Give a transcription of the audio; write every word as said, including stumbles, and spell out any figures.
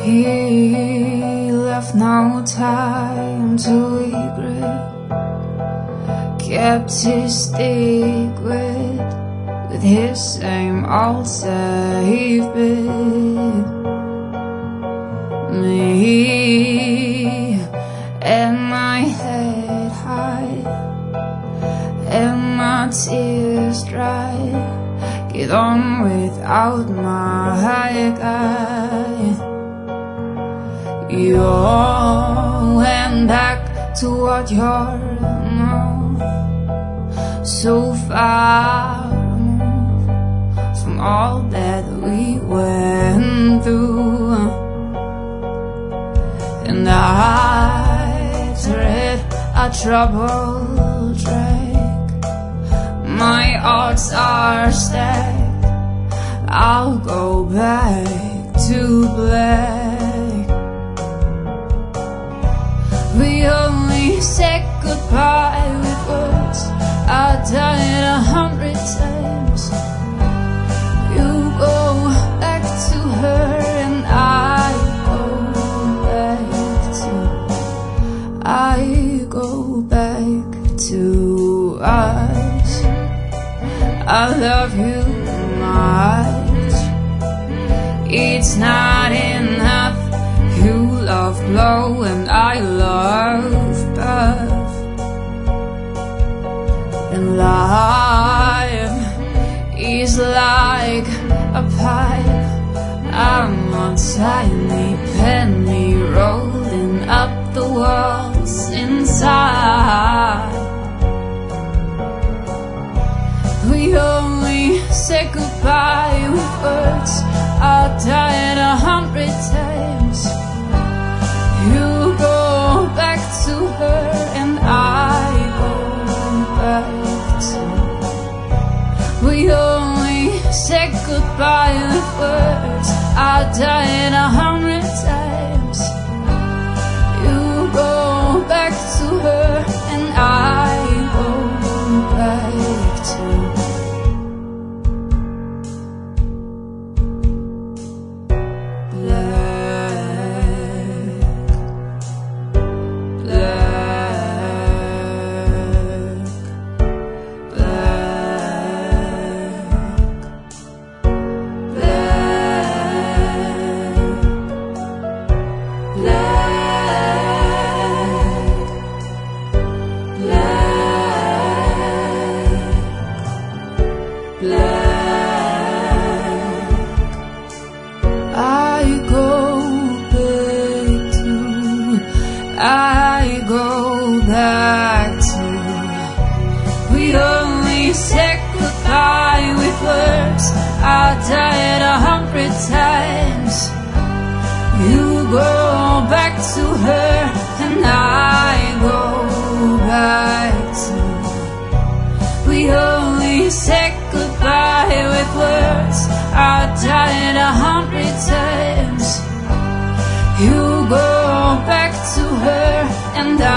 He left no time to regret, kept his secret with his same old safe bet. Me and my head high and my tears dry, get on without my guy. You went back to what you're now, so far removed from all that we went through. And I tread a troubled track, my odds are stacked, I'll go back to black. We only said goodbye with words, I died a hundred times. You go back to her and I go back to I go back to us. I love you much, it's not enough. You love blow and I love buff. And life is like a pipe, I'm a tiny penny rolling up the walls inside. We only said goodbye with words, I died a hundred times. You go back to her and I go back to. We only said goodbye with words, I died a hundred times. You go back to her and I go back to. I go back to. We only said goodbye with words, I died a hundred times. You go back to her and I go back to. We only said goodbye with words, I died a hundred times. You go back to her and I